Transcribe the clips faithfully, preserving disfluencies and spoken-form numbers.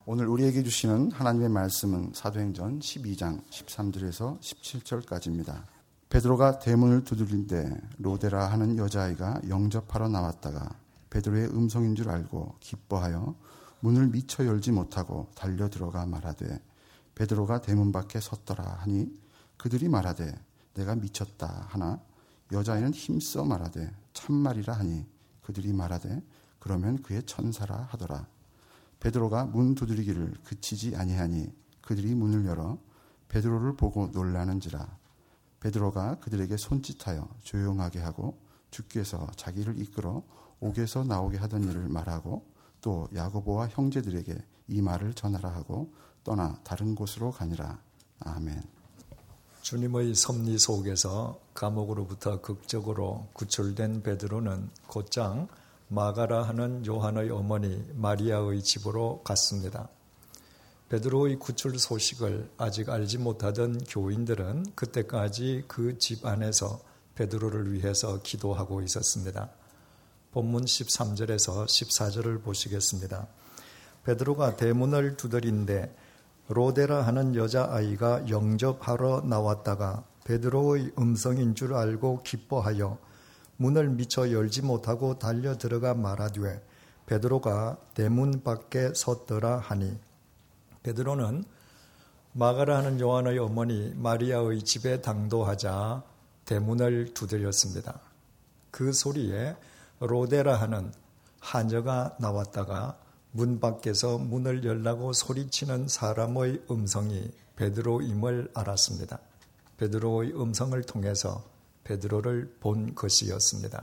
오늘 우리에게 주시는 하나님의 말씀은 사도행전 십이 장 십삼 절에서 십칠 절까지입니다. 베드로가 대문을 두드린데 로데라 하는 여자아이가 영접하러 나왔다가 베드로의 음성인 줄 알고 기뻐하여 문을 미처 열지 못하고 달려 들어가 말하되 베드로가 대문 밖에 섰더라 하니 그들이 말하되 내가 미쳤다 하나 여자아이는 힘써 말하되 참말이라 하니 그들이 말하되 그러면 그의 천사라 하더라. 베드로가 문 두드리기를 그치지 아니하니 그들이 문을 열어 베드로를 보고 놀라는지라. 베드로가 그들에게 손짓하여 조용하게 하고 주께서 자기를 이끌어 옥에서 나오게 하던 일을 말하고 또 야고보와 형제들에게 이 말을 전하라 하고 떠나 다른 곳으로 가니라. 아멘. 주님의 섭리 속에서 감옥으로부터 극적으로 구출된 베드로는 곧장 마가라 하는 요한의 어머니 마리아의 집으로 갔습니다. 베드로의 구출 소식을 아직 알지 못하던 교인들은 그때까지 그 집 안에서 베드로를 위해서 기도하고 있었습니다. 본문 십삼 절에서 십사 절을 보시겠습니다. 베드로가 대문을 두드린데 로데라 하는 여자아이가 영접하러 나왔다가 베드로의 음성인 줄 알고 기뻐하여 문을 미처 열지 못하고 달려 들어가 말하되 베드로가 대문 밖에 섰더라 하니 베드로는 마가라 하는 요한의 어머니 마리아의 집에 당도하자 대문을 두드렸습니다. 그 소리에 로데라 하는 하녀가 나왔다가 문 밖에서 문을 열라고 소리치는 사람의 음성이 베드로임을 알았습니다. 베드로의 음성을 통해서 베드로를 본 것이었습니다.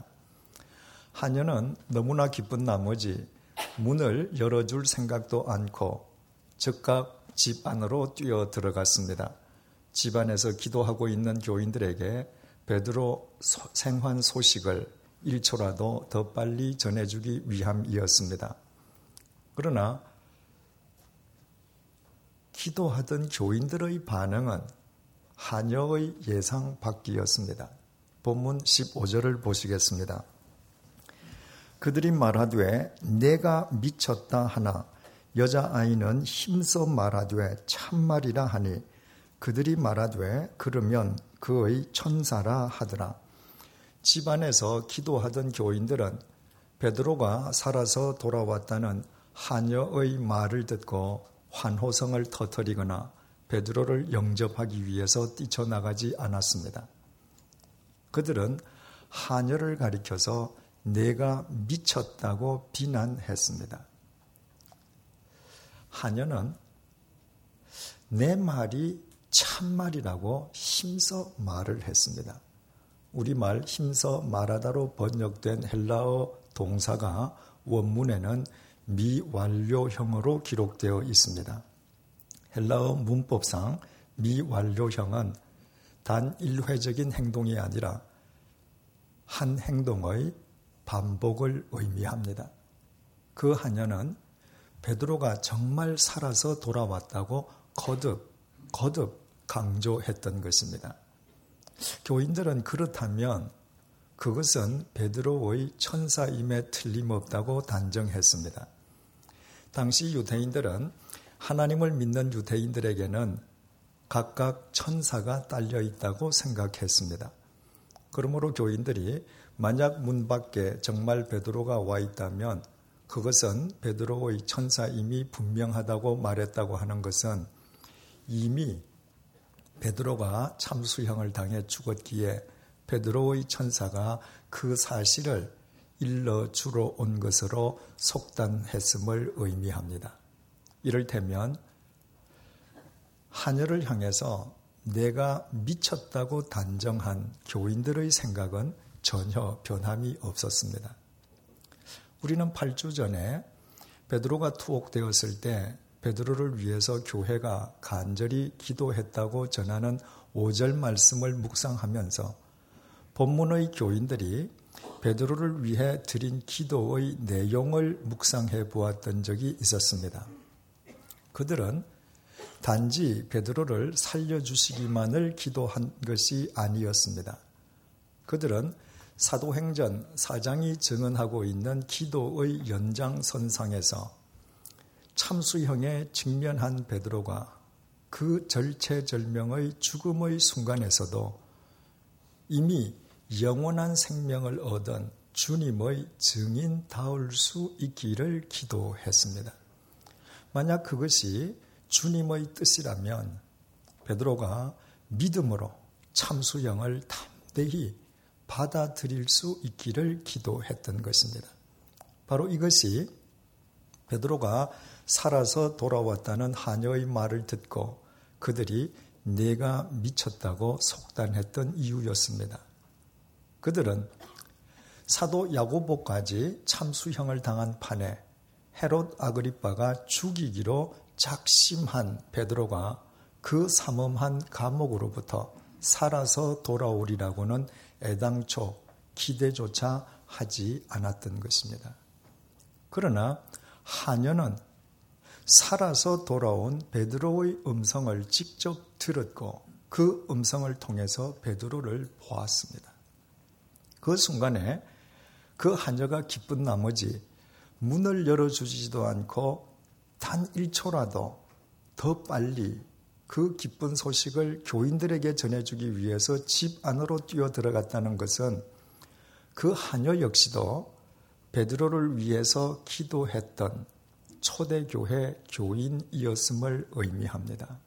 하녀는 너무나 기쁜 나머지 문을 열어줄 생각도 않고 즉각 집 안으로 뛰어 들어갔습니다. 집 안에서 기도하고 있는 교인들에게 베드로 생還소식을 일 초라도 더 빨리 전해주기 위함이었습니다. 그러나 기도하던 교인들의 반응은 하녀의 예상 밖이었습니다. 본문 십오 절을 보시겠습니다. 그들이 말하되 내가 미쳤다 하나 여자아이는 힘써 말하되 참말이라 하니 그들이 말하되 그러면 그의 천사라 하더라. 집안에서 기도하던 교인들은 베드로가 살아서 돌아왔다는 하녀의 말을 듣고 환호성을 터뜨리거나 베드로를 영접하기 위해서 뛰쳐나가지 않았습니다. 그들은 하녀를 가리켜서 내가 미쳤다고 비난했습니다. 하녀는 내 말이 참말이라고 힘써 말을 했습니다. 우리말 힘써 말하다로 번역된 헬라어 동사가 원문에는 미완료형으로 기록되어 있습니다. 헬라어 문법상 미완료형은 단 일회적인 행동이 아니라 한 행동의 반복을 의미합니다. 그 하녀는 베드로가 정말 살아서 돌아왔다고 거듭 거듭 강조했던 것입니다. 교인들은 그렇다면 그것은 베드로의 천사임에 틀림없다고 단정했습니다. 당시 유대인들은 하나님을 믿는 유대인들에게는 각각 천사가 딸려 있다고 생각했습니다. 그러므로 교인들이 만약 문 밖에 정말 베드로가 와 있다면 그것은 베드로의 천사임이 분명하다고 말했다고 하는 것은 이미 베드로가 참수형을 당해 죽었기에 베드로의 천사가 그 사실을 일러주러 온 것으로 속단했음을 의미합니다. 이를테면 하녀를 향해서 내가 미쳤다고 단정한 교인들의 생각은 전혀 변함이 없었습니다. 우리는 팔 주 전에 베드로가 투옥되었을 때 베드로를 위해서 교회가 간절히 기도했다고 전하는 오 절 말씀을 묵상하면서 본문의 교인들이 베드로를 위해 드린 기도의 내용을 묵상해 보았던 적이 있었습니다. 그들은 단지 베드로를 살려주시기만을 기도한 것이 아니었습니다. 그들은 사도행전 사 장이 증언하고 있는 기도의 연장선상에서 참수형에 직면한 베드로가 그 절체절명의 죽음의 순간에서도 이미 영원한 생명을 얻은 주님의 증인다울 수 있기를 기도했습니다. 만약 그것이 주님의 뜻이라면 베드로가 믿음으로 참수형을 담대히 받아들일 수 있기를 기도했던 것입니다. 바로 이것이 베드로가 살아서 돌아왔다는 하녀의 말을 듣고 그들이 내가 미쳤다고 속단했던 이유였습니다. 그들은 사도 야고보까지 참수형을 당한 판에 헤롯 아그리빠가 죽이기로 작심한 베드로가 그 삼엄한 감옥으로부터 살아서 돌아오리라고는 애당초 기대조차 하지 않았던 것입니다. 그러나 하녀는 살아서 돌아온 베드로의 음성을 직접 들었고 그 음성을 통해서 베드로를 보았습니다. 그 순간에 그 하녀가 기쁜 나머지 문을 열어주지도 않고 단 일 초라도 더 빨리 그 기쁜 소식을 교인들에게 전해주기 위해서 집 안으로 뛰어 들어갔다는 것은 그 하녀 역시도 베드로를 위해서 기도했던 초대교회 교인이었음을 의미합니다.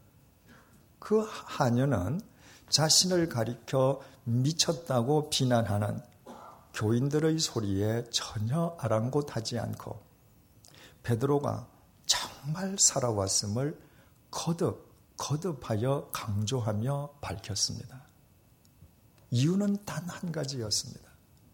그 하녀는 자신을 가리켜 미쳤다고 비난하는 교인들의 소리에 전혀 아랑곳하지 않고 베드로가 정말 살아왔음을 거듭 거듭하여 강조하며 밝혔습니다. 이유는 단 한 가지였습니다.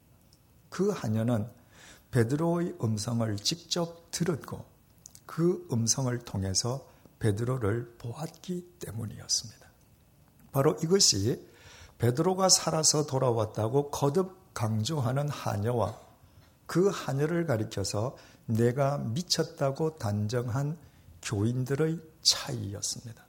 그 하녀는 베드로의 음성을 직접 들었고 그 음성을 통해서 베드로를 보았기 때문이었습니다. 바로 이것이 베드로가 살아서 돌아왔다고 거듭 강조하는 하녀와 그 하녀를 가리켜서 내가 미쳤다고 단정한 교인들의 차이였습니다.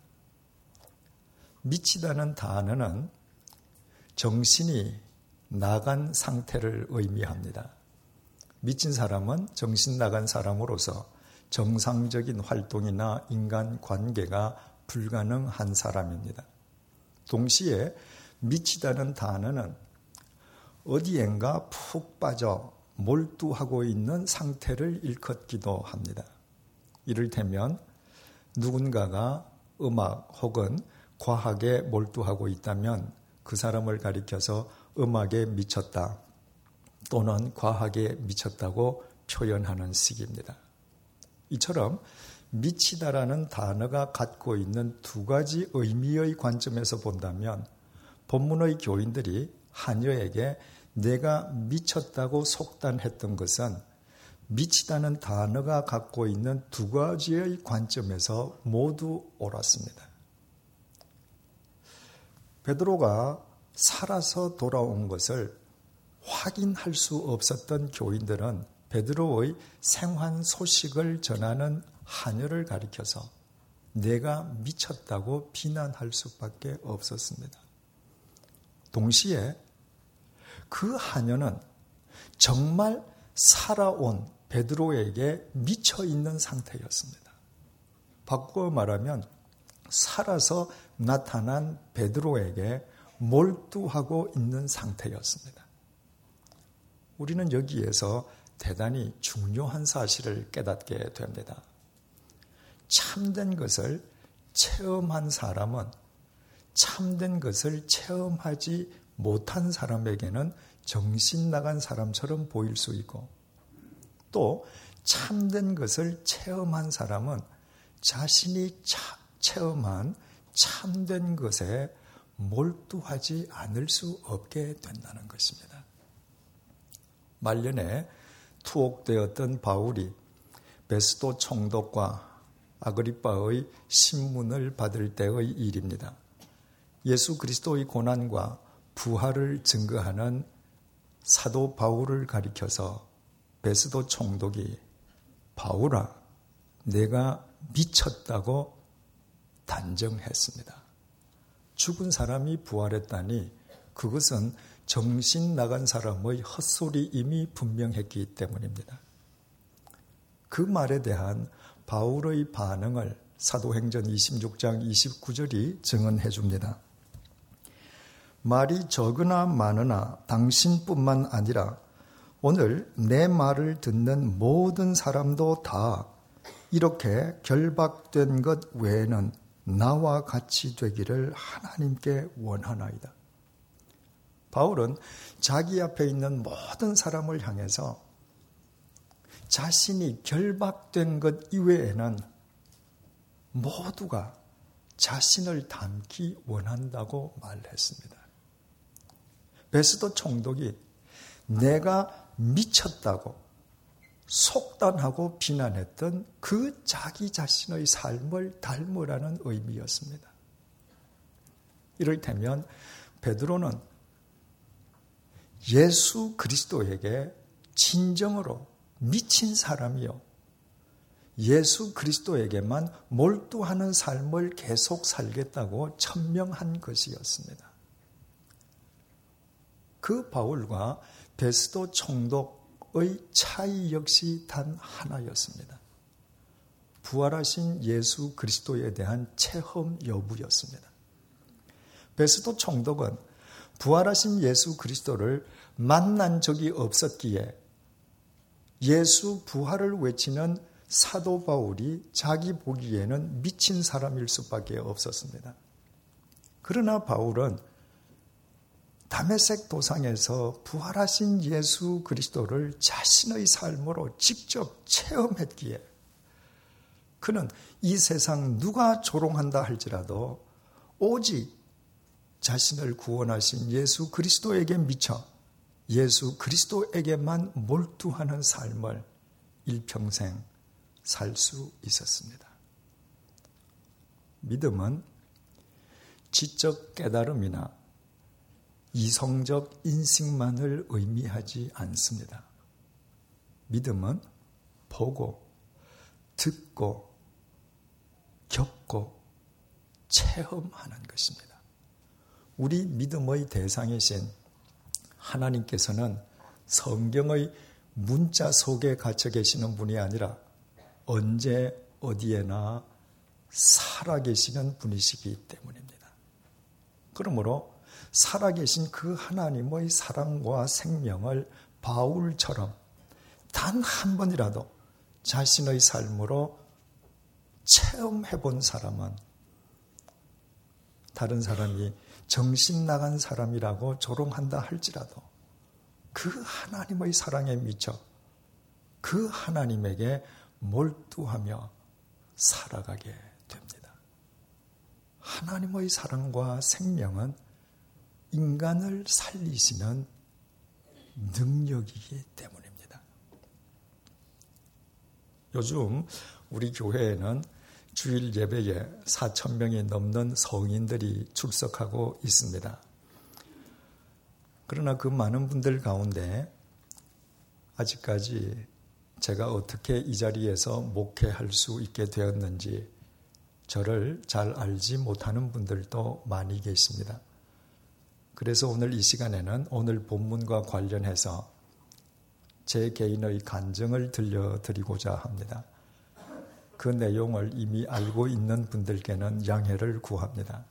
미치다는 단어는 정신이 나간 상태를 의미합니다. 미친 사람은 정신 나간 사람으로서 정상적인 활동이나 인간관계가 불가능한 사람입니다. 동시에 미치다는 단어는 어디엔가 푹 빠져 몰두하고 있는 상태를 일컫기도 합니다. 이를테면 누군가가 음악 혹은 과학에 몰두하고 있다면 그 사람을 가리켜서 음악에 미쳤다 또는 과학에 미쳤다고 표현하는 식입니다. 이처럼 미치다라는 단어가 갖고 있는 두 가지 의미의 관점에서 본다면 본문의 교인들이 하녀에게 내가 미쳤다고 속단했던 것은 미치다는 단어가 갖고 있는 두 가지의 관점에서 모두 옳았습니다. 베드로가 살아서 돌아온 것을 확인할 수 없었던 교인들은 베드로의 생환 소식을 전하는 하녀를 가리켜서 내가 미쳤다고 비난할 수밖에 없었습니다. 동시에 그 하녀는 정말 살아온 베드로에게 미쳐 있는 상태였습니다. 바꾸어 말하면 살아서 나타난 베드로에게 몰두하고 있는 상태였습니다. 우리는 여기에서 대단히 중요한 사실을 깨닫게 됩니다. 참된 것을 체험한 사람은 참된 것을 체험하지 못한 사람에게는 정신 나간 사람처럼 보일 수 있고 또 참된 것을 체험한 사람은 자신이 차, 체험한 참된 것에 몰두하지 않을 수 없게 된다는 것입니다. 말년에 투옥되었던 바울이 베스도 총독과 아그리빠의 신문을 받을 때의 일입니다. 예수 그리스도의 고난과 부활을 증거하는 사도 바울을 가리켜서 베스도 총독이 바울아, 내가 미쳤다고 단정했습니다. 죽은 사람이 부활했다니 그것은 정신 나간 사람의 헛소리임이 분명했기 때문입니다. 그 말에 대한 바울의 반응을 사도행전 이십육 장 이십구 절이 증언해 줍니다. 말이 적으나 많으나 당신뿐만 아니라 오늘 내 말을 듣는 모든 사람도 다 이렇게 결박된 것 외에는 나와 같이 되기를 하나님께 원하나이다. 바울은 자기 앞에 있는 모든 사람을 향해서 자신이 결박된 것 이외에는 모두가 자신을 닮기 원한다고 말했습니다. 베스도 총독이 내가 미쳤다고 속단하고 비난했던 그 자기 자신의 삶을 닮으라는 의미였습니다. 이를테면 베드로는 예수 그리스도에게 진정으로 미친 사람이요, 예수 그리스도에게만 몰두하는 삶을 계속 살겠다고 천명한 것이었습니다. 그 바울과 베스도 총독의 차이 역시 단 하나였습니다. 부활하신 예수 그리스도에 대한 체험 여부였습니다. 베스도 총독은 부활하신 예수 그리스도를 만난 적이 없었기에 예수 부활을 외치는 사도 바울이 자기 보기에는 미친 사람일 수밖에 없었습니다. 그러나 바울은 다메섹 도상에서 부활하신 예수 그리스도를 자신의 삶으로 직접 체험했기에 그는 이 세상 누가 조롱한다 할지라도 오직 자신을 구원하신 예수 그리스도에게 미쳐 예수 그리스도에게만 몰두하는 삶을 일평생 살 수 있었습니다. 믿음은 지적 깨달음이나 이성적 인식만을 의미하지 않습니다. 믿음은 보고, 듣고, 겪고, 체험하는 것입니다. 우리 믿음의 대상이신 하나님께서는 성경의 문자 속에 갇혀 계시는 분이 아니라 언제 어디에나 살아계시는 분이시기 때문입니다. 그러므로 살아계신 그 하나님의 사랑과 생명을 바울처럼 단 한 번이라도 자신의 삶으로 체험해 본 사람은 다른 사람이 정신 나간 사람이라고 조롱한다 할지라도 그 하나님의 사랑에 미쳐 그 하나님에게 몰두하며 살아가게 됩니다. 하나님의 사랑과 생명은 인간을 살리시는 능력이기 때문입니다. 요즘 우리 교회에는 주일 예배에 사천 명이 넘는 성인들이 출석하고 있습니다. 그러나 그 많은 분들 가운데 아직까지 제가 어떻게 이 자리에서 목회할 수 있게 되었는지 저를 잘 알지 못하는 분들도 많이 계십니다. 그래서 오늘 이 시간에는 오늘 본문과 관련해서 제 개인의 간증을 들려드리고자 합니다. 그 내용을 이미 알고 있는 분들께는 양해를 구합니다.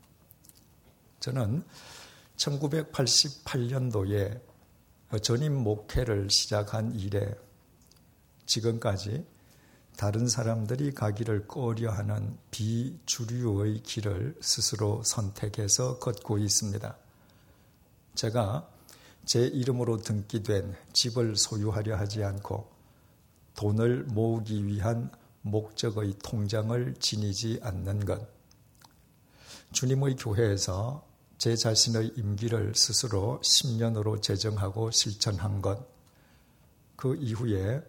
저는 천구백팔십팔 년도에 전임 목회를 시작한 이래 지금까지 다른 사람들이 가기를 꺼려하는 비주류의 길을 스스로 선택해서 걷고 있습니다. 제가 제 이름으로 등기된 집을 소유하려 하지 않고 돈을 모으기 위한 목적의 통장을 지니지 않는 것, 주님의 교회에서 제 자신의 임기를 스스로 십 년으로 제정하고 실천한 것, 그 이후에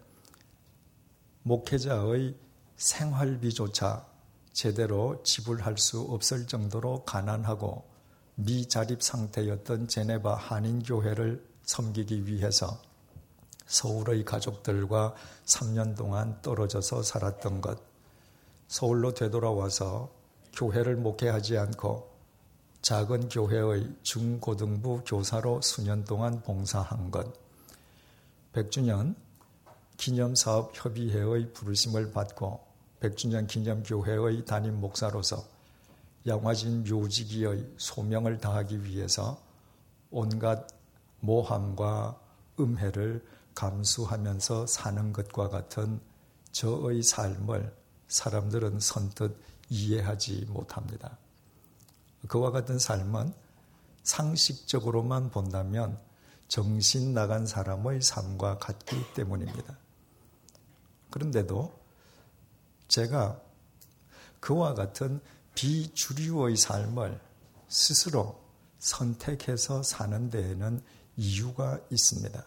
목회자의 생활비조차 제대로 지불할 수 없을 정도로 가난하고 미자립 상태였던 제네바 한인교회를 섬기기 위해서 서울의 가족들과 삼 년 동안 떨어져서 살았던 것, 서울로 되돌아와서 교회를 목회하지 않고 작은 교회의 중고등부 교사로 수년 동안 봉사한 것, 백 주년 기념사업협의회의 부르심을 받고 백 주년 기념교회의 담임 목사로서 양화진 묘지기의 소명을 다하기 위해서 온갖 모함과 음해를 감수하면서 사는 것과 같은 저의 삶을 사람들은 선뜻 이해하지 못합니다. 그와 같은 삶은 상식적으로만 본다면 정신 나간 사람의 삶과 같기 때문입니다. 그런데도 제가 그와 같은 비주류의 삶을 스스로 선택해서 사는 데에는 이유가 있습니다.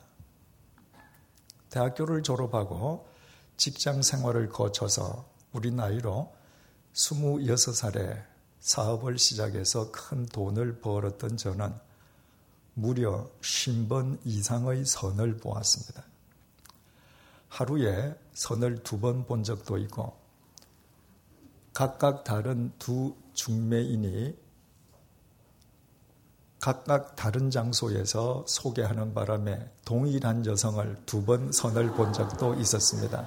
대학교를 졸업하고 직장 생활을 거쳐서 우리 나이로 스물여섯 살에 사업을 시작해서 큰 돈을 벌었던 저는 무려 쉰 번 이상의 선을 보았습니다. 하루에 선을 두 번 본 적도 있고 각각 다른 두 중매인이 각각 다른 장소에서 소개하는 바람에 동일한 여성을 두 번 선을 본 적도 있었습니다.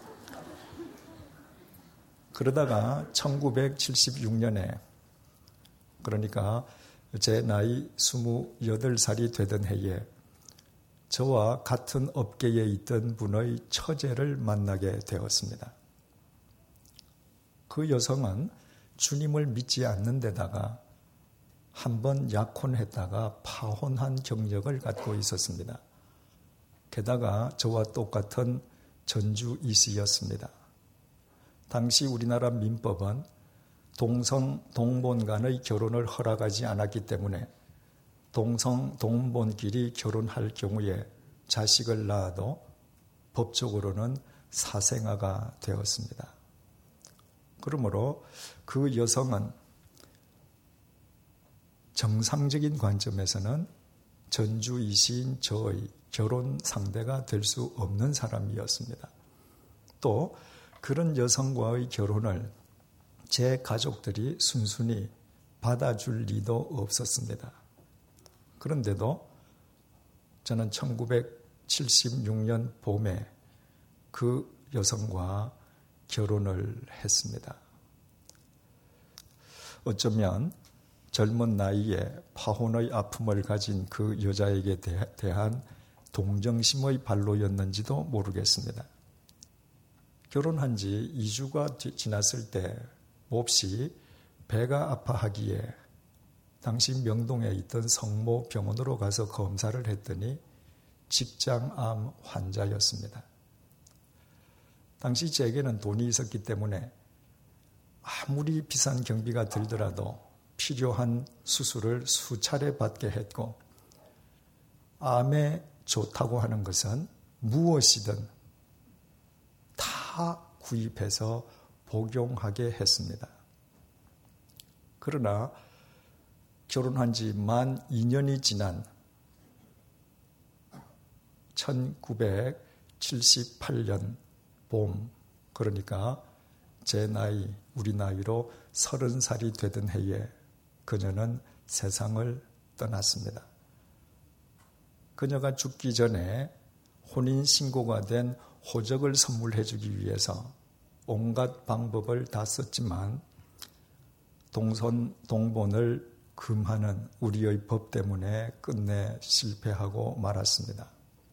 그러다가 천구백칠십육 년에 그러니까 제 나이 스물여덟 살이 되던 해에 저와 같은 업계에 있던 분의 처제를 만나게 되었습니다. 그 여성은 주님을 믿지 않는 데다가 한번 약혼했다가 파혼한 경력을 갖고 있었습니다. 게다가 저와 똑같은 전주 이씨였습니다. 당시 우리나라 민법은 동성 동본 간의 결혼을 허락하지 않았기 때문에 동성 동본끼리 결혼할 경우에 자식을 낳아도 법적으로는 사생아가 되었습니다. 그러므로 그 여성은 정상적인 관점에서는 전주 이시인 저의 결혼 상대가 될 수 없는 사람이었습니다. 또 그런 여성과의 결혼을 제 가족들이 순순히 받아줄 리도 없었습니다. 그런데도 저는 천구백칠십육 년 봄에 그 여성과 결혼을 했습니다. 어쩌면 젊은 나이에 파혼의 아픔을 가진 그 여자에게 대한 동정심의 발로였는지도 모르겠습니다. 결혼한 지 이 주가 지났을 때 몹시 배가 아파하기에 당시 명동에 있던 성모병원으로 가서 검사를 했더니 직장암 환자였습니다. 당시 제게는 돈이 있었기 때문에 아무리 비싼 경비가 들더라도 필요한 수술을 수차례 받게 했고 암에 좋다고 하는 것은 무엇이든 다 구입해서 복용하게 했습니다. 그러나 결혼한 지 만 이 년이 지난 천구백칠십팔 년 봄, 그러니까 제 나이, 우리 나이로 서른 살이 되던 해에 그녀는 세상을 떠났습니다. 그녀가 죽기 전에 혼인신고가 된 호적을 선물해 주기 위해서 온갖 방법을 다 썼지만 동선, 동본을 금하는 우리의 법 때문에 끝내 실패하고 말았습니다.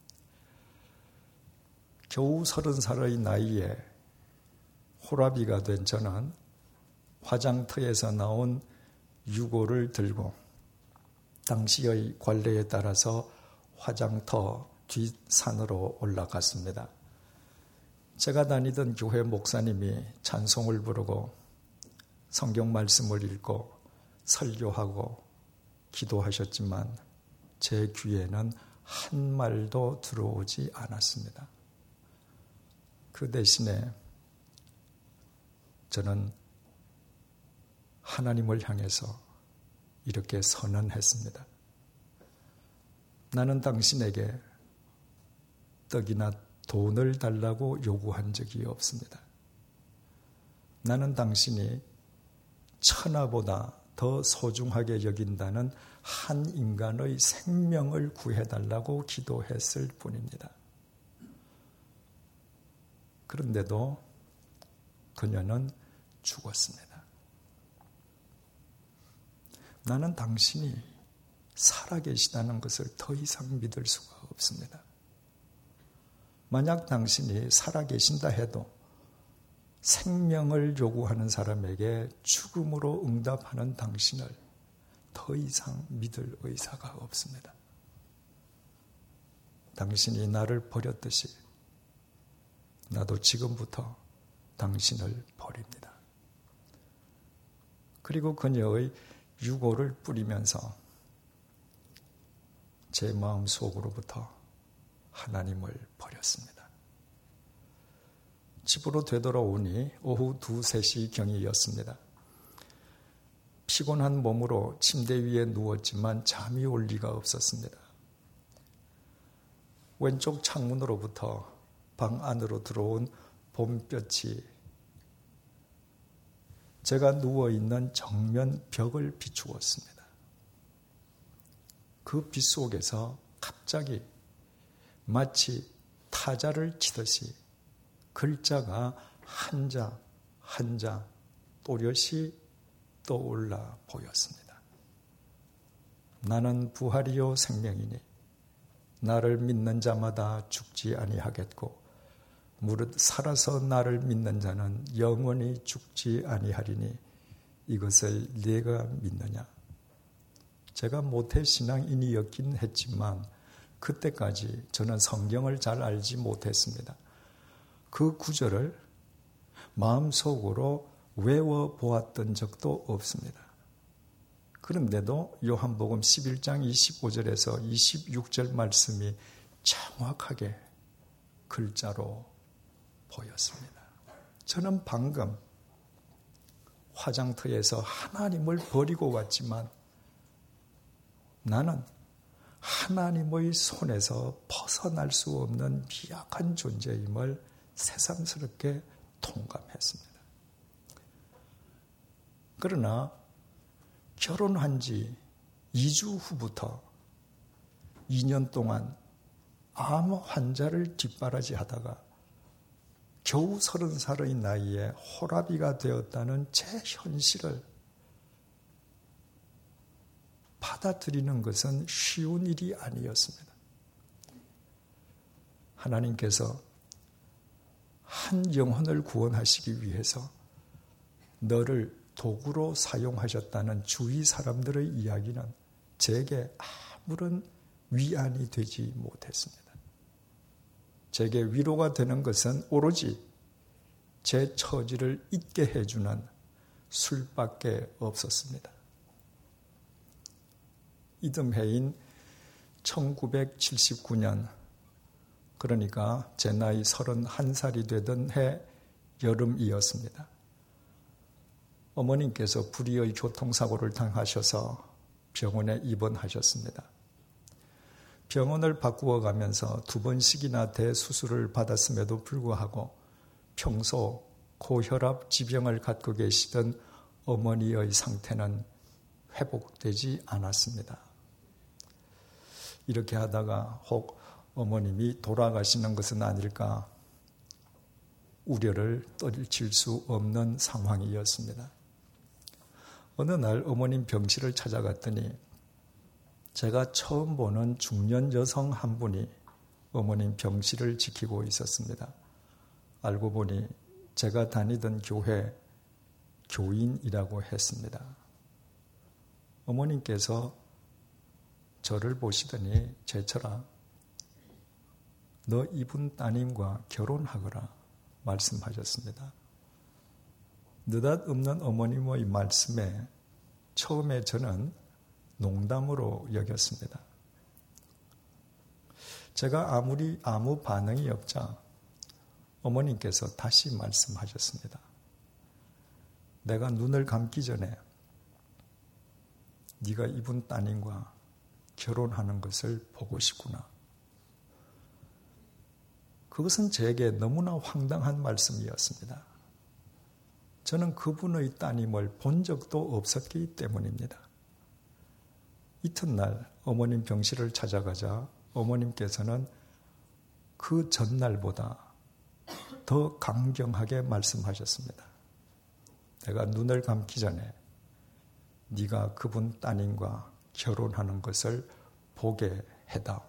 겨우 서른 살의 나이에 호라비가 된 저는 화장터에서 나온 유고를 들고 당시의 관례에 따라서 화장터 뒷산으로 올라갔습니다. 제가 다니던 교회 목사님이 찬송을 부르고 성경 말씀을 읽고 설교하고 기도하셨지만 제 귀에는 한 말도 들어오지 않았습니다. 그 대신에 저는 하나님을 향해서 이렇게 선언했습니다. 나는 당신에게 떡이나 돈을 달라고 요구한 적이 없습니다. 나는 당신이 천하보다 더 소중하게 여긴다는 한 인간의 생명을 구해달라고 기도했을 뿐입니다. 그런데도 그녀는 죽었습니다. 나는 당신이 살아계시다는 것을 더 이상 믿을 수가 없습니다. 만약 당신이 살아계신다 해도 생명을 요구하는 사람에게 죽음으로 응답하는 당신을 더 이상 믿을 의사가 없습니다. 당신이 나를 버렸듯이 나도 지금부터 당신을 버립니다. 그리고 그녀의 유골을 뿌리면서 제 마음 속으로부터 하나님을 버렸습니다. 집으로 되돌아오니 오후 두, 세 시 경이었습니다. 피곤한 몸으로 침대 위에 누웠지만 잠이 올 리가 없었습니다. 왼쪽 창문으로부터 방 안으로 들어온 봄볕이 제가 누워있는 정면 벽을 비추었습니다. 그 빛 속에서 갑자기 마치 타자를 치듯이 글자가 한자 한자 또렷이 떠올라 보였습니다. 나는 부활이요 생명이니 나를 믿는 자마다 죽지 아니하겠고 무릇 살아서 나를 믿는 자는 영원히 죽지 아니하리니 이것을 네가 믿느냐? 제가 모태신앙인이었긴 했지만 그때까지 저는 성경을 잘 알지 못했습니다. 그 구절을 마음속으로 외워보았던 적도 없습니다. 그런데도 요한복음 십일 장 이십오 절에서 이십육 절 말씀이 정확하게 글자로 보였습니다. 저는 방금 화장터에서 하나님을 버리고 왔지만 나는 하나님의 손에서 벗어날 수 없는 미약한 존재임을 새삼스럽게 통감했습니다. 그러나 결혼한 지 이 주 후부터 이 년 동안 암 환자를 뒷바라지 하다가 겨우 서른 살의 나이에 호라비가 되었다는 제 현실을 받아들이는 것은 쉬운 일이 아니었습니다. 하나님께서 한 영혼을 구원하시기 위해서 너를 도구로 사용하셨다는 주위 사람들의 이야기는 제게 아무런 위안이 되지 못했습니다. 제게 위로가 되는 것은 오로지 제 처지를 잊게 해주는 술밖에 없었습니다. 이듬해인 천구백칠십구 년, 그러니까 제 나이 서른한 살이 되던 해 여름이었습니다. 어머님께서 불의의 교통사고를 당하셔서 병원에 입원하셨습니다. 병원을 바꾸어 가면서 두 번씩이나 대수술을 받았음에도 불구하고 평소 고혈압 지병을 갖고 계시던 어머니의 상태는 회복되지 않았습니다. 이렇게 하다가 혹 어머님이 돌아가시는 것은 아닐까 우려를 떨칠 수 없는 상황이었습니다. 어느 날 어머님 병실을 찾아갔더니 제가 처음 보는 중년 여성 한 분이 어머님 병실을 지키고 있었습니다. 알고 보니 제가 다니던 교회 교인이라고 했습니다. 어머님께서 저를 보시더니 제철아, 너 이분 따님과 결혼하거라 말씀하셨습니다. 느닷없는 어머님의 말씀에 처음에 저는 농담으로 여겼습니다. 제가 아무리 아무 반응이 없자 어머님께서 다시 말씀하셨습니다. 내가 눈을 감기 전에 네가 이분 따님과 결혼하는 것을 보고 싶구나. 그것은 제게 너무나 황당한 말씀이었습니다. 저는 그분의 따님을 본 적도 없었기 때문입니다. 이튿날 어머님 병실을 찾아가자 어머님께서는 그 전날보다 더 강경하게 말씀하셨습니다. 내가 눈을 감기 전에 네가 그분 따님과 결혼하는 것을 보게 해다.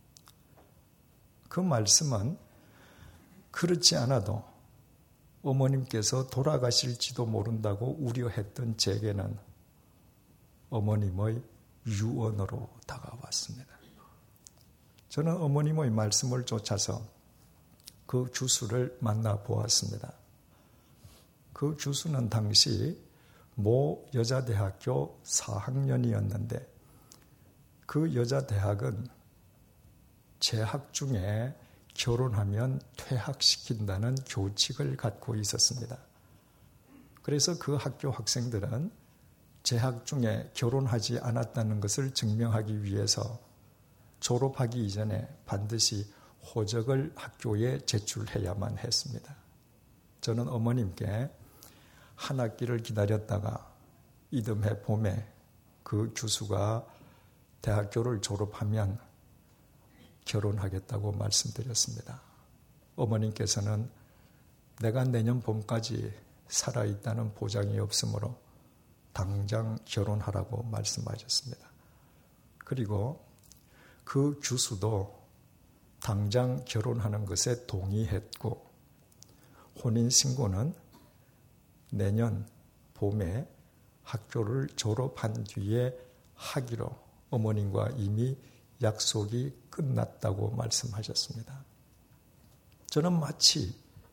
그 말씀은 그렇지 않아도 어머님께서 돌아가실지도 모른다고 우려했던 제게는 어머님의 유언으로 다가왔습니다. 저는 어머님의 말씀을 쫓아서 그 주수를 만나보았습니다. 그 주수는 당시 모 여자대학교 사 학년이었는데 그 여자대학은 재학 중에 결혼하면 퇴학시킨다는 교칙을 갖고 있었습니다. 그래서 그 학교 학생들은 재학 중에 결혼하지 않았다는 것을 증명하기 위해서 졸업하기 이전에 반드시 호적을 학교에 제출해야만 했습니다. 저는 어머님께 한 학기를 기다렸다가 이듬해 봄에 그 교수가 대학교를 졸업하면 결혼하겠다고 말씀드렸습니다. 어머님께서는 내가 내년 봄까지 살아있다는 보장이 없으므로 당장 결혼하라고 말씀하셨습니다. 그리고 그 교수도 당장 결혼하는 것에 동의했고 혼인신고는 내년 봄에 학교를 졸업한 뒤에 하기로 어머님과 이미 약속이 끝났다고 말씀하셨습니다. 저는 마치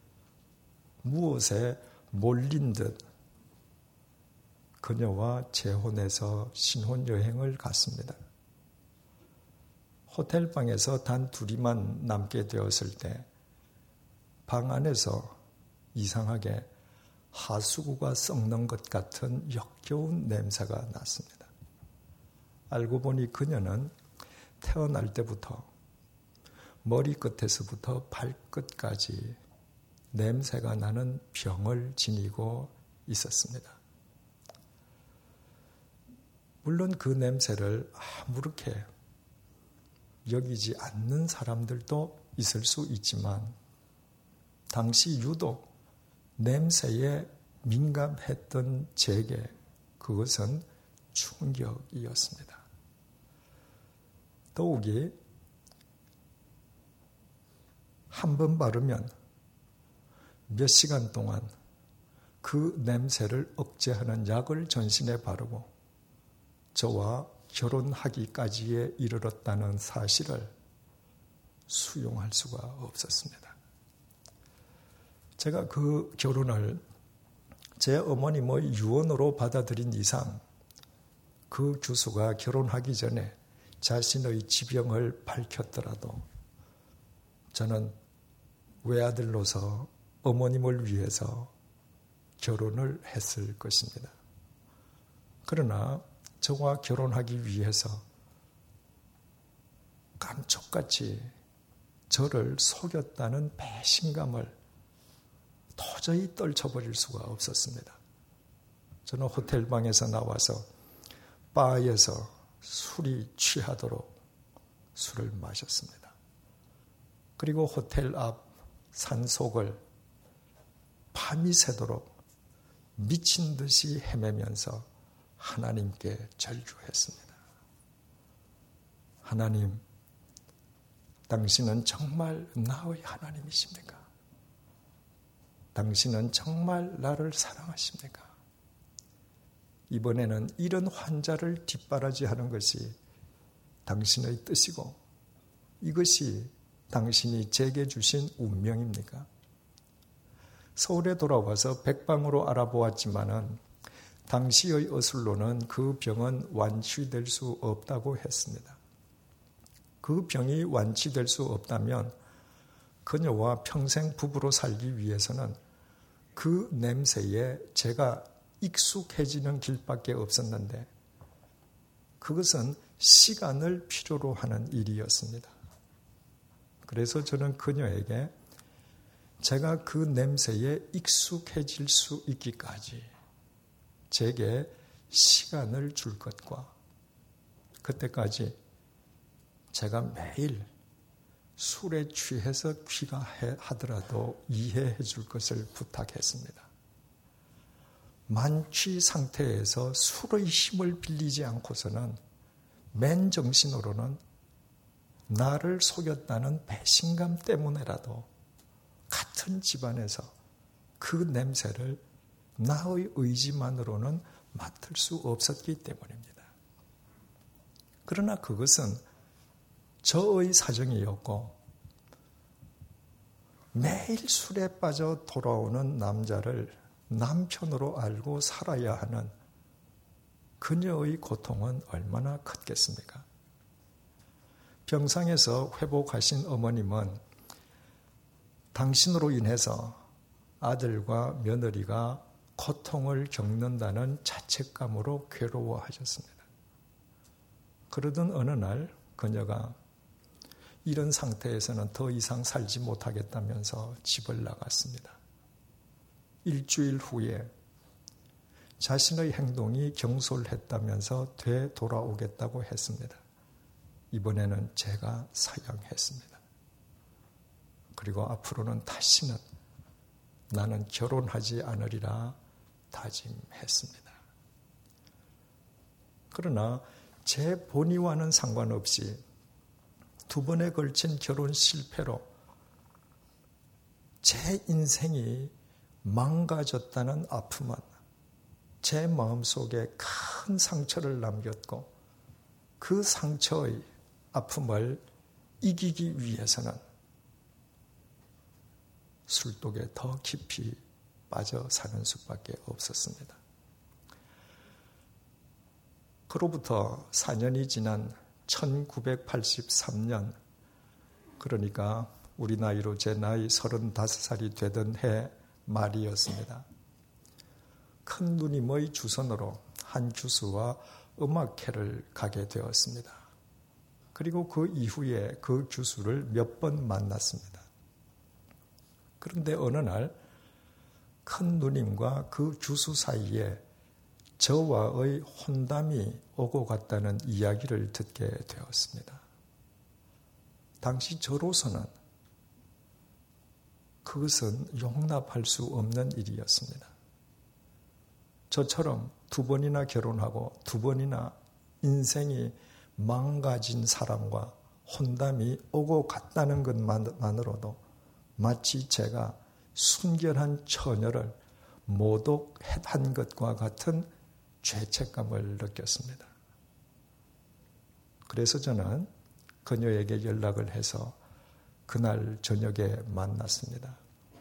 무엇에 몰린 듯 그녀와 재혼해서 신혼여행을 갔습니다. 호텔방에서 단 둘이만 남게 되었을 때 방 안에서 이상하게 하수구가 썩는 것 같은 역겨운 냄새가 났습니다. 알고 보니 그녀는 태어날 때부터 머리끝에서부터 발끝까지 냄새가 나는 병을 지니고 있었습니다. 물론 그 냄새를 아무렇게 여기지 않는 사람들도 있을 수 있지만 당시 유독 냄새에 민감했던 제게 그것은 충격이었습니다. 더욱이 한 번 바르면 몇 시간 동안 그 냄새를 억제하는 약을 전신에 바르고 저와 결혼하기까지에 이르렀다는 사실을 수용할 수가 없었습니다. 제가 그 결혼을 제 어머님의 유언으로 받아들인 이상 그 교수가 결혼하기 전에 자신의 지병을 밝혔더라도 저는 외아들로서 어머님을 위해서 결혼을 했을 것입니다. 그러나 저와 결혼하기 위해서 감쪽같이 저를 속였다는 배신감을 도저히 떨쳐버릴 수가 없었습니다. 저는 호텔방에서 나와서 바에서 술이 취하도록 술을 마셨습니다. 그리고 호텔 앞 산속을 밤이 새도록 미친 듯이 헤매면서 하나님께 절규했습니다. 하나님, 당신은 정말 나의 하나님이십니까? 당신은 정말 나를 사랑하십니까? 이번에는 이런 환자를 뒷바라지하는 것이 당신의 뜻이고 이것이 당신이 제게 주신 운명입니까? 서울에 돌아와서 백방으로 알아보았지만은 당시의 의술로는 그 병은 완치될 수 없다고 했습니다. 그 병이 완치될 수 없다면 그녀와 평생 부부로 살기 위해서는 그 냄새에 제가 익숙해지는 길밖에 없었는데 그것은 시간을 필요로 하는 일이었습니다. 그래서 저는 그녀에게 제가 그 냄새에 익숙해질 수 있기까지 제게 시간을 줄 것과 그때까지 제가 매일 술에 취해서 귀가하더라도 이해해 줄 것을 부탁했습니다. 만취 상태에서 술의 힘을 빌리지 않고서는 맨정신으로는 나를 속였다는 배신감 때문에라도 같은 집안에서 그 냄새를 나의 의지만으로는 맡을 수 없었기 때문입니다. 그러나 그것은 저의 사정이었고 매일 술에 빠져 돌아오는 남자를 남편으로 알고 살아야 하는 그녀의 고통은 얼마나 컸겠습니까? 병상에서 회복하신 어머님은 당신으로 인해서 아들과 며느리가 고통을 겪는다는 자책감으로 괴로워하셨습니다. 그러던 어느 날 그녀가 이런 상태에서는 더 이상 살지 못하겠다면서 집을 나갔습니다. 일주일 후에 자신의 행동이 경솔했다면서 되돌아오겠다고 했습니다. 이번에는 제가 사양했습니다. 그리고 앞으로는 다시는 나는 결혼하지 않으리라 다짐했습니다. 그러나 제 본의와는 상관없이 두 번에 걸친 결혼 실패로 제 인생이 망가졌다는 아픔은 제 마음속에 큰 상처를 남겼고 그 상처의 아픔을 이기기 위해서는 술독에 더 깊이 빠져 사는 수밖에 없었습니다. 그로부터 사 년이 지난 천구백팔십삼 년, 그러니까 우리 나이로 제 나이 서른다섯 살이 되던 해 말이었습니다. 큰 누님의 주선으로 한 교수와 음악회를 가게 되었습니다. 그리고 그 이후에 그 교수를 몇 번 만났습니다. 그런데 어느 날 큰 누님과 그 교수 사이에 저와의 혼담이 오고 갔다는 이야기를 듣게 되었습니다. 당시 저로서는 그것은 용납할 수 없는 일이었습니다. 저처럼 두 번이나 결혼하고 두 번이나 인생이 망가진 사람과 혼담이 오고 갔다는 것만으로도 마치 제가 순결한 처녀를 모독한 것과 같은 죄책감을 느꼈습니다. 그래서 저는 그녀에게 연락을 해서 그날 저녁에 만났습니다.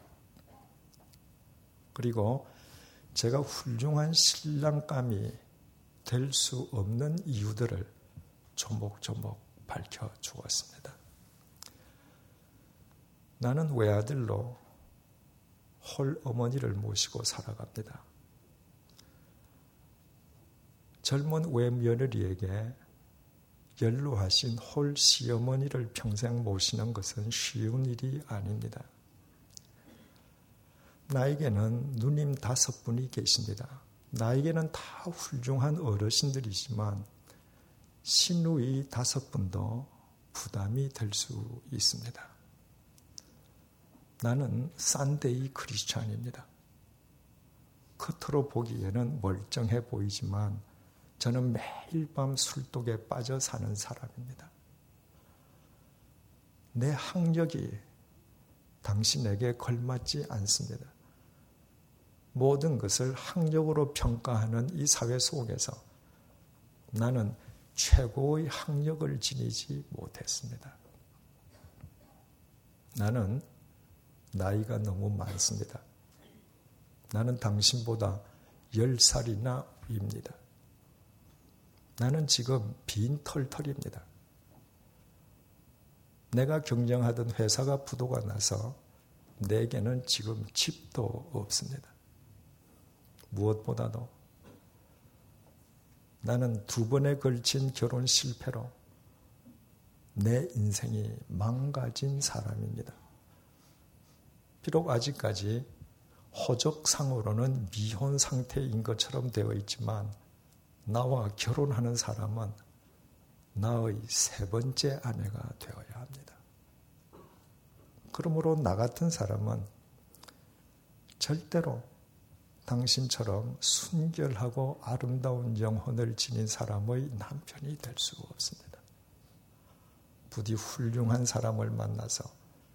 그리고 제가 훌륭한 신랑감이 될 수 없는 이유들을 조목조목 밝혀주었습니다. 나는 외아들로 홀 어머니를 모시고 살아갑니다. 젊은 외며느리에게 연로하신 홀 시어머니를 평생 모시는 것은 쉬운 일이 아닙니다. 나에게는 누님 다섯 분이 계십니다. 나에게는 다 훌륭한 어르신들이지만 신우이 다섯 분도 부담이 될 수 있습니다. 나는 산데이 크리스찬입니다. 겉으로 보기에는 멀쩡해 보이지만 저는 매일 밤 술독에 빠져 사는 사람입니다. 내 학력이 당신에게 걸맞지 않습니다. 모든 것을 학력으로 평가하는 이 사회 속에서 나는 최고의 학력을 지니지 못했습니다. 나는 나이가 너무 많습니다. 나는 당신보다 열 살이나 위입니다. 나는 지금 빈털털입니다. 내가 경영하던 회사가 부도가 나서 내게는 지금 집도 없습니다. 무엇보다도 나는 두 번에 걸친 결혼 실패로 내 인생이 망가진 사람입니다. 비록 아직까지 호적상으로는 미혼 상태인 것처럼 되어 있지만 나와 결혼하는 사람은 나의 세 번째 아내가 되어야 합니다. 그러므로 나 같은 사람은 절대로 당신처럼 순결하고 아름다운 영혼을 지닌 사람의 남편이 될 수 없습니다. 부디 훌륭한 사람을 만나서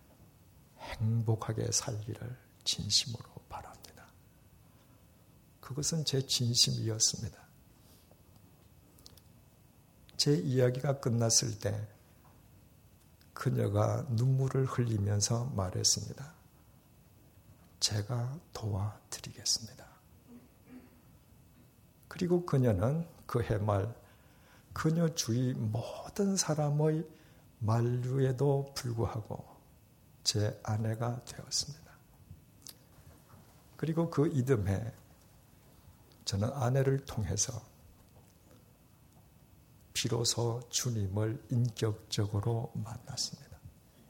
행복하게 살기를 진심으로 바랍니다. 그것은 제 진심이었습니다. 제 이야기가 끝났을 때 그녀가 눈물을 흘리면서 말했습니다. 제가 도와드리겠습니다. 그리고 그녀는 그해 말 그녀 주위 모든 사람의 만류에도 불구하고 제 아내가 되었습니다. 그리고 그 이듬해 저는 아내를 통해서 비로소 주님을 인격적으로 만났습니다.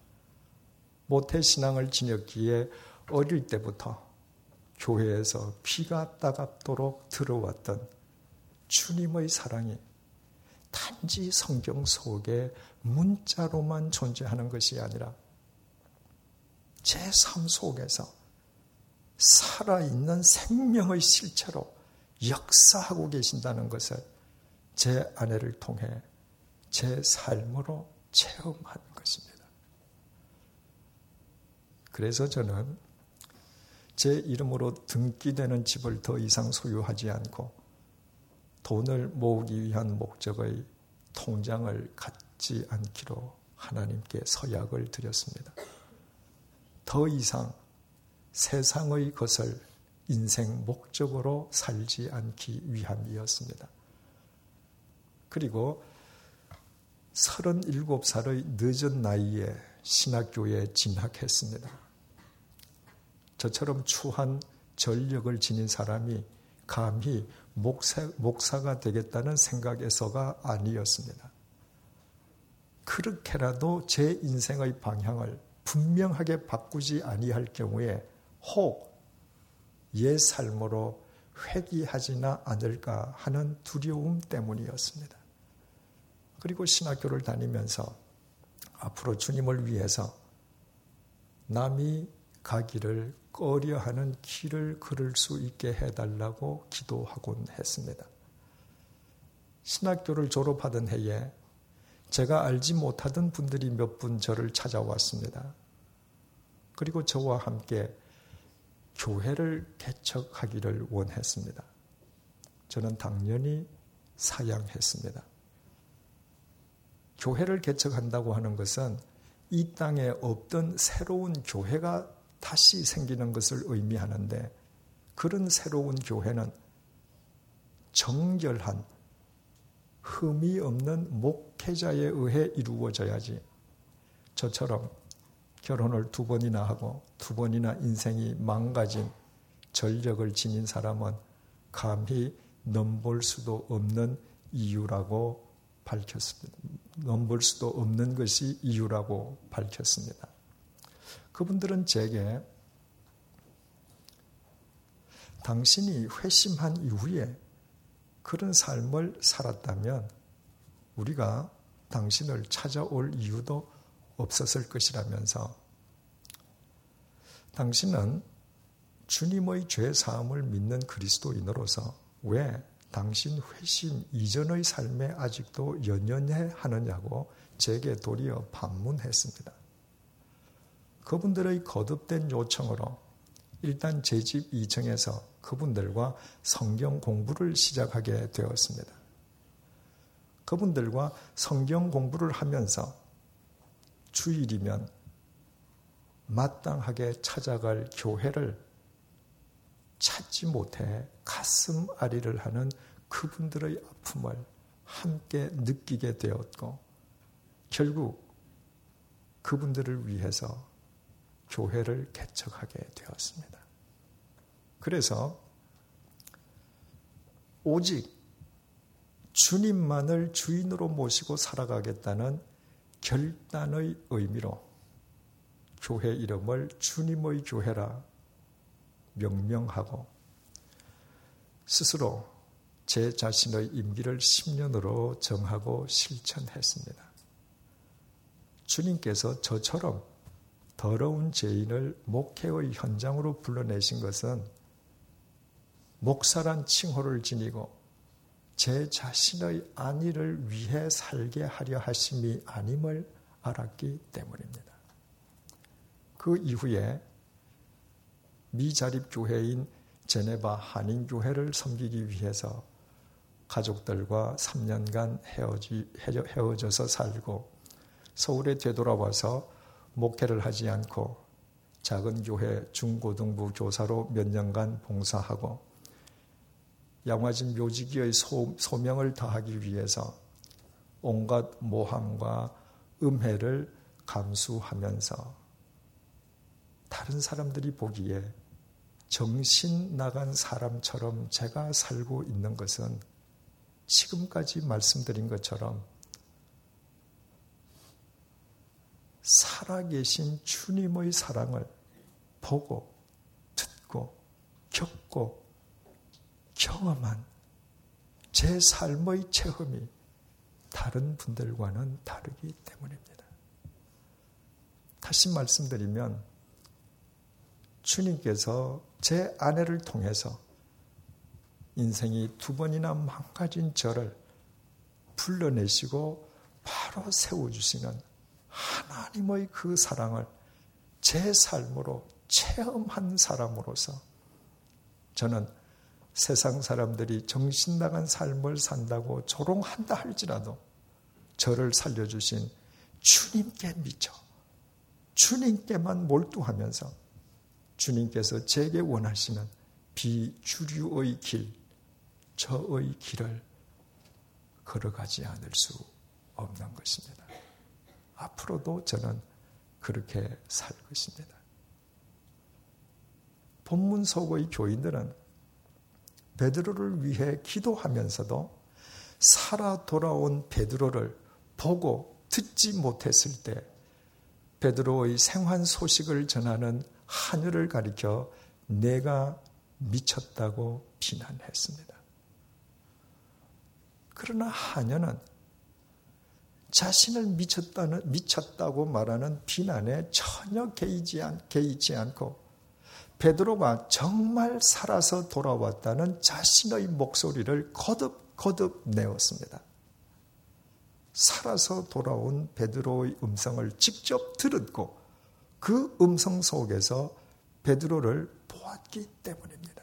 모태신앙을 지녔기에 어릴 때부터 교회에서 피가 따갑도록 들어왔던 주님의 사랑이 단지 성경 속에 문자로만 존재하는 것이 아니라 제 삶 속에서 살아있는 생명의 실체로 역사하고 계신다는 것을 제 아내를 통해 제 삶으로 체험한 것입니다. 그래서 저는 제 이름으로 등기되는 집을 더 이상 소유하지 않고 돈을 모으기 위한 목적의 통장을 갖지 않기로 하나님께 서약을 드렸습니다. 더 이상 세상의 것을 인생 목적으로 살지 않기 위함이었습니다. 그리고 서른일곱 살의 늦은 나이에 신학교에 진학했습니다. 저처럼 추한 전력을 지닌 사람이 감히 목사, 목사가 되겠다는 생각에서가 아니었습니다. 그렇게라도 제 인생의 방향을 분명하게 바꾸지 아니할 경우에 혹 옛 삶으로 회귀하지나 않을까 하는 두려움 때문이었습니다. 그리고 신학교를 다니면서 앞으로 주님을 위해서 남이 가기를 꺼려하는 길을 걸을 수 있게 해달라고 기도하곤 했습니다. 신학교를 졸업하던 해에 제가 알지 못하던 분들이 몇 분 저를 찾아왔습니다. 그리고 저와 함께 교회를 개척하기를 원했습니다. 저는 당연히 사양했습니다. 교회를 개척한다고 하는 것은 이 땅에 없던 새로운 교회가 다시 생기는 것을 의미하는데 그런 새로운 교회는 정결한 흠이 없는 목회자에 의해 이루어져야지 저처럼 결혼을 두 번이나 하고 두 번이나 인생이 망가진 전력을 지닌 사람은 감히 넘볼 수도 없는 이유라고 밝혔습니다. 넘볼 수도 없는 것이 이유라고 밝혔습니다. 그분들은 제게 당신이 회심한 이후에 그런 삶을 살았다면 우리가 당신을 찾아올 이유도 없었을 것이라면서 당신은 주님의 죄 사함을 믿는 그리스도인으로서 왜 당신 회심 이전의 삶에 아직도 연연해 하느냐고 제게 도리어 반문했습니다. 그분들의 거듭된 요청으로 일단 제 집 이 층에서 그분들과 성경 공부를 시작하게 되었습니다. 그분들과 성경 공부를 하면서 주일이면 마땅하게 찾아갈 교회를 찾지 못해 가슴 아리를 하는 그분들의 아픔을 함께 느끼게 되었고 결국 그분들을 위해서 교회를 개척하게 되었습니다. 그래서 오직 주님만을 주인으로 모시고 살아가겠다는 결단의 의미로 교회 이름을 주님의 교회라 명명하고 스스로 제 자신의 임기를 십 년으로 정하고 실천했습니다. 주님께서 저처럼 더러운 죄인을 목회의 현장으로 불러내신 것은 목사란 칭호를 지니고 제 자신의 안위를 위해 살게 하려 하심이 아님을 알았기 때문입니다. 그 이후에 미자립교회인 제네바 한인교회를 섬기기 위해서 가족들과 삼 년간 헤어지, 헤어져서 살고 서울에 되돌아와서 목회를 하지 않고 작은 교회 중고등부 교사로 몇 년간 봉사하고 양화진 묘지기의 소, 소명을 다하기 위해서 온갖 모함과 음해를 감수하면서 다른 사람들이 보기에 정신 나간 사람처럼 제가 살고 있는 것은 지금까지 말씀드린 것처럼 살아계신 주님의 사랑을 보고 듣고 겪고 경험한 제 삶의 체험이 다른 분들과는 다르기 때문입니다. 다시 말씀드리면 주님께서 제 아내를 통해서 인생이 두 번이나 망가진 저를 불러내시고 바로 세워주시는 하나님의 그 사랑을 제 삶으로 체험한 사람으로서 저는 세상 사람들이 정신 나간 삶을 산다고 조롱한다 할지라도 저를 살려주신 주님께 미쳐 주님께만 몰두하면서 주님께서 제게 원하시는 비주류의 길, 저의 길을 걸어가지 않을 수 없는 것입니다. 앞으로도 저는 그렇게 살 것입니다. 본문 속의 교인들은 베드로를 위해 기도하면서도 살아 돌아온 베드로를 보고 듣지 못했을 때 베드로의 생환 소식을 전하는 하늘을 가리켜 내가 미쳤다고 비난했습니다. 그러나 하늘은 자신을 미쳤다는, 미쳤다고 말하는 비난에 전혀 개의치, 않, 개의치 않고 베드로가 정말 살아서 돌아왔다는 자신의 목소리를 거듭 거듭 내었습니다. 살아서 돌아온 베드로의 음성을 직접 들었고 그 음성 속에서 베드로를 보았기 때문입니다.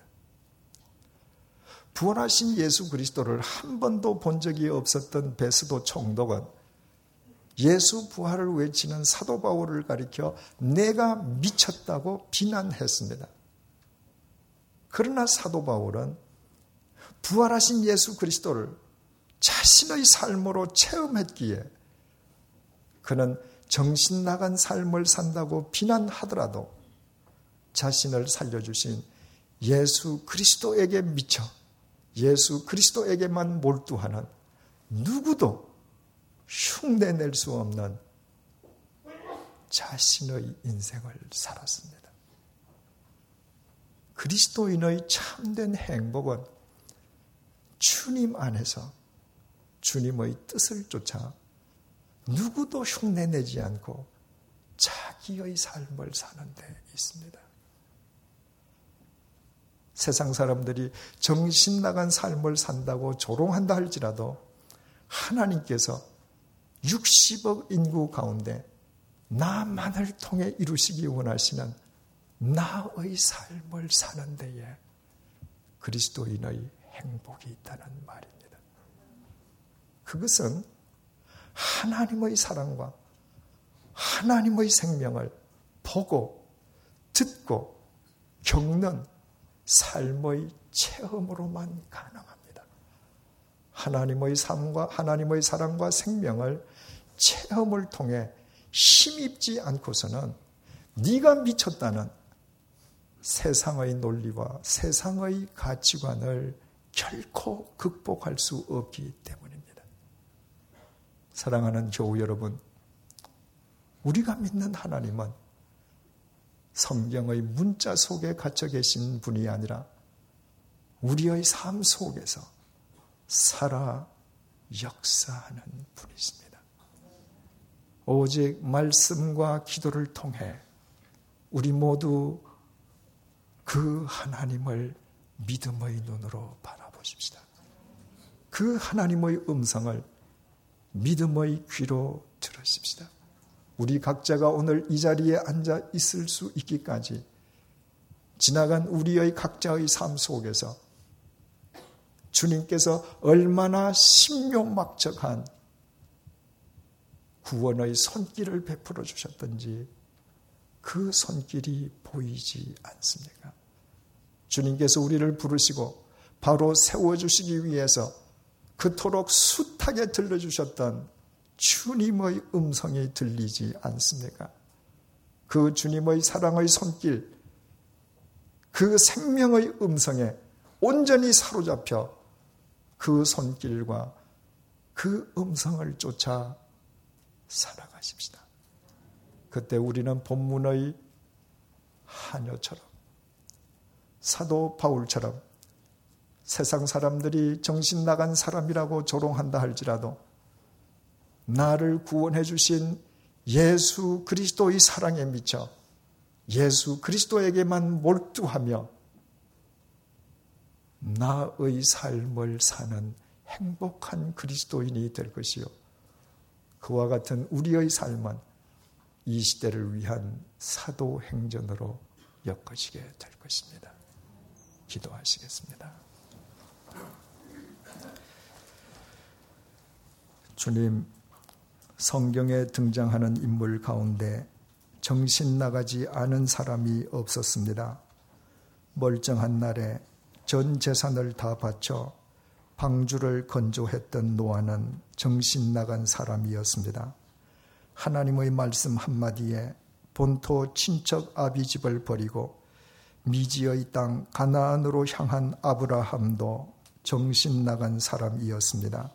부활하신 예수 그리스도를 한 번도 본 적이 없었던 베스도 총독은 예수 부활을 외치는 사도 바울을 가리켜 내가 미쳤다고 비난했습니다. 그러나 사도 바울은 부활하신 예수 그리스도를 자신의 삶으로 체험했기에 그는 정신 나간 삶을 산다고 비난하더라도 자신을 살려주신 예수 그리스도에게 미쳐 예수 그리스도에게만 몰두하는 누구도 흉내낼 수 없는 자신의 인생을 살았습니다. 그리스도인의 참된 행복은 주님 안에서 주님의 뜻을 쫓아 누구도 흉내내지 않고 자기의 삶을 사는 데 있습니다. 세상 사람들이 정신 나간 삶을 산다고 조롱한다 할지라도 하나님께서 육십억 인구 가운데 나만을 통해 이루시기 원하시는 나의 삶을 사는 데에 그리스도인의 행복이 있다는 말입니다. 그것은 하나님의 사랑과 하나님의 생명을 보고 듣고 겪는 삶의 체험으로만 가능합니다. 하나님의 삶과 하나님의 사랑과 생명을 체험을 통해 힘입지 않고서는 네가 미쳤다는 세상의 논리와 세상의 가치관을 결코 극복할 수 없기 때문입니다. 사랑하는 교우 여러분, 우리가 믿는 하나님은 성경의 문자 속에 갇혀 계신 분이 아니라 우리의 삶 속에서 살아 역사하는 분이십니다. 오직 말씀과 기도를 통해 우리 모두 그 하나님을 믿음의 눈으로 바라보십시다. 그 하나님의 음성을 믿음의 귀로 들으십시다. 우리 각자가 오늘 이 자리에 앉아 있을 수 있기까지 지나간 우리의 각자의 삶 속에서 주님께서 얼마나 신묘막적한 구원의 손길을 베풀어 주셨던지 그 손길이 보이지 않습니까? 주님께서 우리를 부르시고 바로 세워주시기 위해서 그토록 숱하게 들려주셨던 주님의 음성이 들리지 않습니까? 그 주님의 사랑의 손길, 그 생명의 음성에 온전히 사로잡혀 그 손길과 그 음성을 쫓아 살아가십시다. 그때 우리는 본문의 하녀처럼, 사도 바울처럼 세상 사람들이 정신 나간 사람이라고 조롱한다 할지라도 나를 구원해 주신 예수 그리스도의 사랑에 미쳐 예수 그리스도에게만 몰두하며 나의 삶을 사는 행복한 그리스도인이 될 것이요, 그와 같은 우리의 삶은 이 시대를 위한 사도행전으로 엮어지게 될 것입니다. 기도하시겠습니다. 주님, 성경에 등장하는 인물 가운데 정신 나가지 않은 사람이 없었습니다. 멀쩡한 날에 전 재산을 다 바쳐 방주를 건조했던 노아는 정신 나간 사람이었습니다. 하나님의 말씀 한마디에 본토 친척 아비집을 버리고 미지의 땅 가나안으로 향한 아브라함도 정신 나간 사람이었습니다.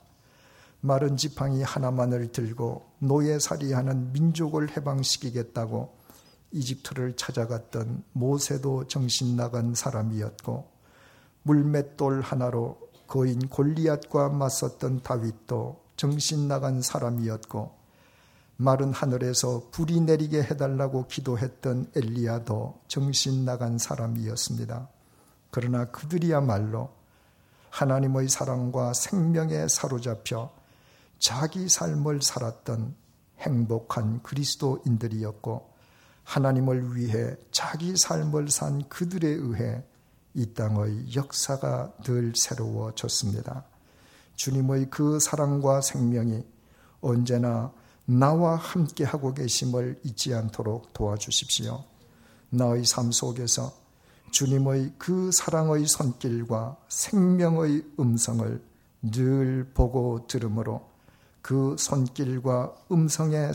마른 지팡이 하나만을 들고 노예살이하는 민족을 해방시키겠다고 이집트를 찾아갔던 모세도 정신 나간 사람이었고, 물맷돌 하나로 거인 골리앗과 맞섰던 다윗도 정신 나간 사람이었고, 마른 하늘에서 불이 내리게 해달라고 기도했던 엘리야도 정신 나간 사람이었습니다. 그러나 그들이야말로 하나님의 사랑과 생명에 사로잡혀 자기 삶을 살았던 행복한 그리스도인들이었고, 하나님을 위해 자기 삶을 산 그들에 의해 이 땅의 역사가 늘 새로워졌습니다. 주님의 그 사랑과 생명이 언제나 나와 함께하고 계심을 잊지 않도록 도와주십시오. 나의 삶 속에서 주님의 그 사랑의 손길과 생명의 음성을 늘 보고 들으므로 그 손길과 음성에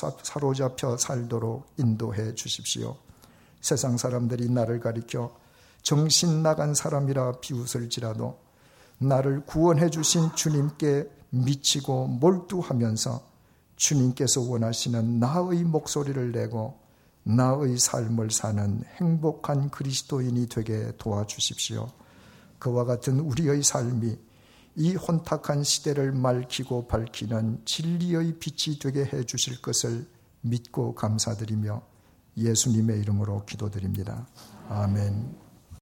사로잡혀 살도록 인도해 주십시오. 세상 사람들이 나를 가리켜 정신 나간 사람이라 비웃을지라도 나를 구원해 주신 주님께 미치고 몰두하면서 주님께서 원하시는 나의 목소리를 내고 나의 삶을 사는 행복한 그리스도인이 되게 도와주십시오. 그와 같은 우리의 삶이 이 혼탁한 시대를 맑히고 밝히는 진리의 빛이 되게 해 주실 것을 믿고 감사드리며 예수님의 이름으로 기도드립니다. 아멘.